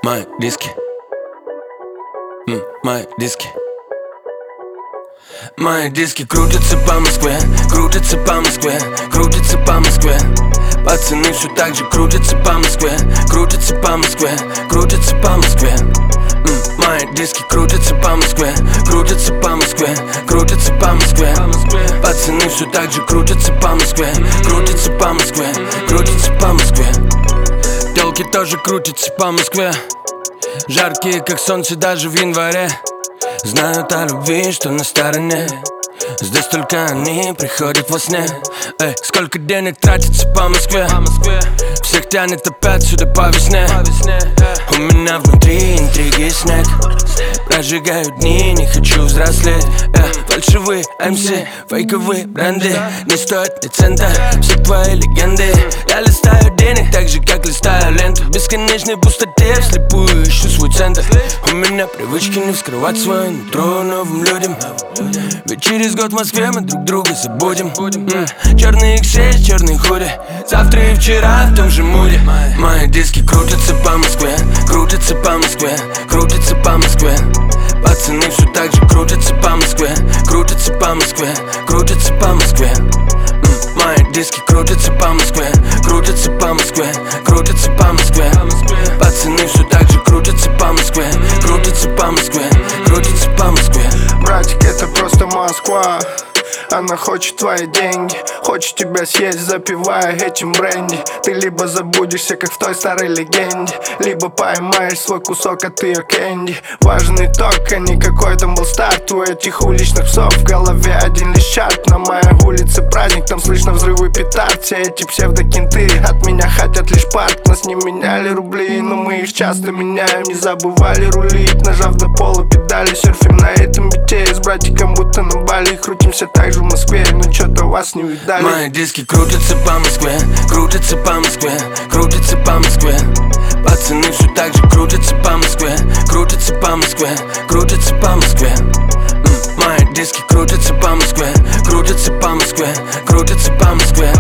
Мои диски, мои диски. Мои диски крутятся по Москве, крутятся по Москве, крутятся по Москве. Пацаны все так же крутятся по Москве, крутятся по Москве, крутятся по Москве. Мои диски крутятся по Москве, крутятся по Москве, крутятся по Москве. Пацаны все так же крутятся по Москве, крутятся по Москве, крутятся по Москве. Телки тоже крутятся по Москве, жаркие как солнце даже в январе. Знают о любви, что на стороне. Здесь только они приходят во сне. Эй, сколько денег тратится по Москве. Всех тянет опять сюда по весне. У меня внутри интриги и снег. Прожигаю дни, не хочу взрослеть. Фальшивые МС, фейковые бренды. Не стоят ни цента, все твои легенды. Я листаю денег так же, как листаю ленту. В бесконечной пустоте вслепую ищу свой центр. У меня привычки не вскрывать свое нутро новым людям. Ведь через год в Москве мы друг друга забудем. Черный X6, черный худи. Завтра и вчера в том же муде. Мои диски крутятся по Москве, крутятся по Москве, крутятся по Москве. Пацаны все так же крутятся по Москве, крутятся по Москве, крутятся по Москве. Мои диски крутятся по Москве, крутятся по Москве, крутятся по Москве. Пацаны все так же крутятся по Москве, крутятся по Москве, крутятся по Москве. Братик, это просто Москва. Она хочет твои деньги, хочет тебя съесть, запивая этим бренди. Ты либо забудешься, как в той старой легенде, либо поймаешь свой кусок от ее кэнди. Важен итог, а не какой там был старт. У этих уличных псов в голове один лишь чарт. На моей улице праздник, там слышно взрывы петард. Все эти псевдокенты от меня хотят лишь парк. Нас не меняли рубли, но мы их часто меняем. Не забывали рулить, нажав на полу педали. Серфим на этом бите с братиком будто на Бали. Крутимся так же в Москве, но что-то вас не видали. Мои диски крутятся по Москве, крутятся по Москве, крутятся по Москве. Пацаны все так же крутятся по Москве, крутятся по Москве, крутятся по Москве. Мои диски крутятся по Москве, крутятся по Москве, крутятся по Москве.